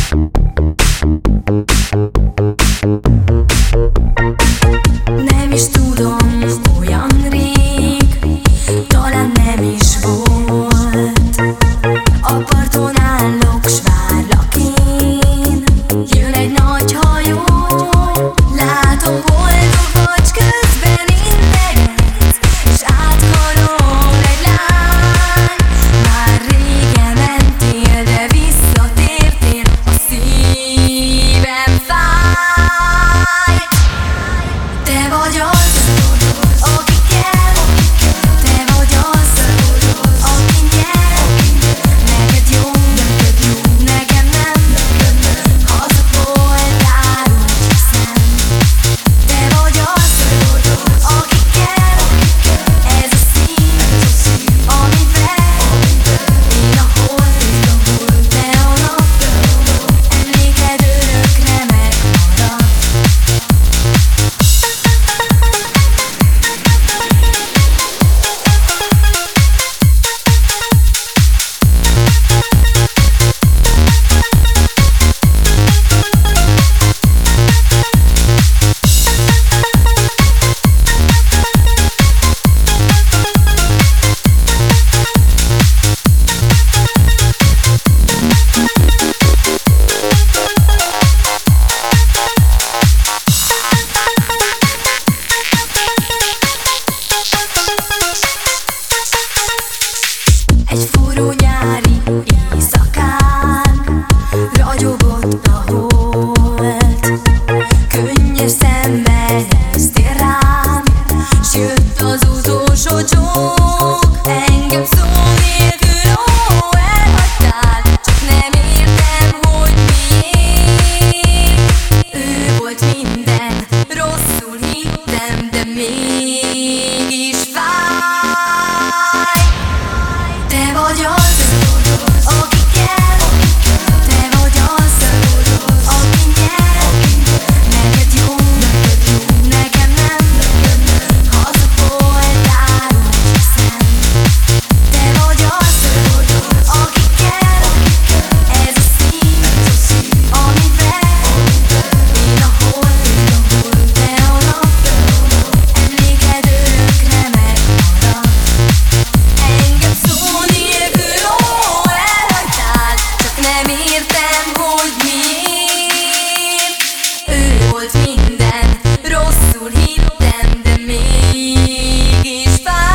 Nem is tudom, olyan rég, talán nem is volt. A parton állok, s várlak én. Jön egy nagy hajó, látom boldog vagy, közben integetsz, és átkarol egy lány. Már régen mentél, de visszatértél, a szívem fáj. Te vagy az, aki kell, te vagy az, aki nyer. Neked jó, nekem nem, hazug voltál, úgy hiszem. Te vagy az, aki kell, ez a szív, ami ver. Én a hold, te a nap, emléked örökre megmarad. Egy forró nyári éjszakán ragyogott a hold. Könnyes szemmel néztél rám, s jött az utolsó csók. Engem szó nélkül, elhagytál, csak nem értem, hogy miért. Ő volt minden, rosszul hittem, de mégis fáj. Te vagy az, aki kell, te vagy az, aki nyer. Neked jó, nekem nem, hazug voltál, úgy hiszem. Te vagy az, aki kell, ez a szív, ami ver. Én a hold, te a nap, emléked örökre megmarad. Engem szó nélkül, elhagytál, csak nem értem, hogy miért. Ő volt minden, rosszul hittem, de mégis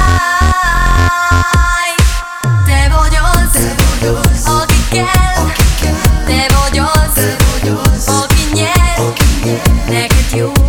fáj. Te vagy az, aki kell, te vagy az, aki nyer. Neked jó,